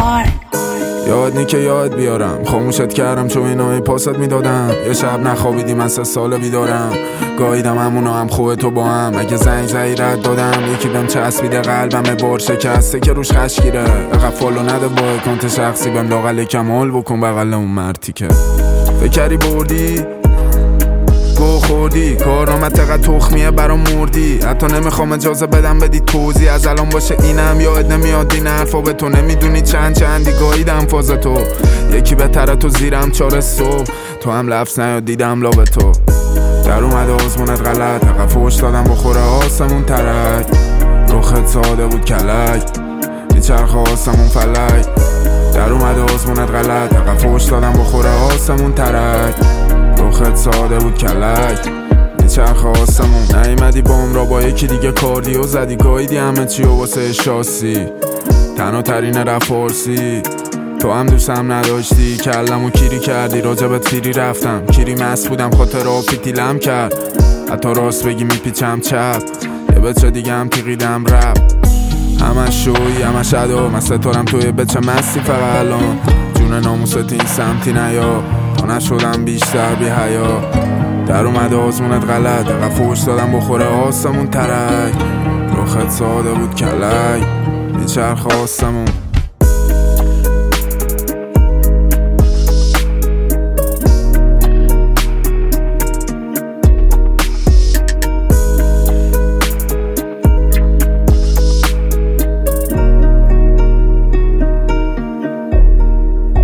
یاد نی که یاد بیارم، خاموشت کردم چون اینو پاست میدادم. یه شب نخوابیدی من 3 سال بیدارم، گاهیدم همونو هم خوبه تو با هم. اگه زنگ زدی رد دادم، یکی بهم چسبیده قلبم بار شکسته که روش خشگیره. اقا فالو نده با اکانت شخصی، بهم لاغل کمال بکن بغل اون مرتی که فکری بردی گو خوردی. کارامت تقدر تخمیه برام مردی، حتی نمیخوام اجازه بدم بدی توضیح از الان باشه اینم. یاد نمیاد این حرفا به تو، نمیدونی چندی گاهیدم فاز تو. یکی بهتره تو زیرم 4 صبح، تو هم لفظ نیاد دیدم لاب تو. در اومده آزمونت غلط، حقا فوش دادم بخوره آسمون ترک. روخت ساده بود کلک، میچرخه آسمون فلک. در اومده آزمونت غلط، حقا فوش دادم بخوره آسمون ترک. روخت ساده بود کلک، میچرخه آسمون. نیومدی بام را با یکی دیگه کاردیو زدی، گاییدی همه چی و واسه شاسی. تنها ترین رفارسی تو هم دوستم نداشتی، کلمو کیری کردی راجبت فیری رفتم. کیری مست بودم خاطر آفیتیلم کرد، حتی راست بگی میپیچم چپ. یه بچه دیگه هم تیقیدم رپ، همش شوی همش ادا. من ستارم توی بچه مستی فقط الان، جون ناموست این سمتی نیا. تا نشدم بیشتر بی حیا، در اومده آزمونت غلط، اقا فوش دادم بخوره آسمون ترک. روخت ساده بود کلک، میچرخ آسمون.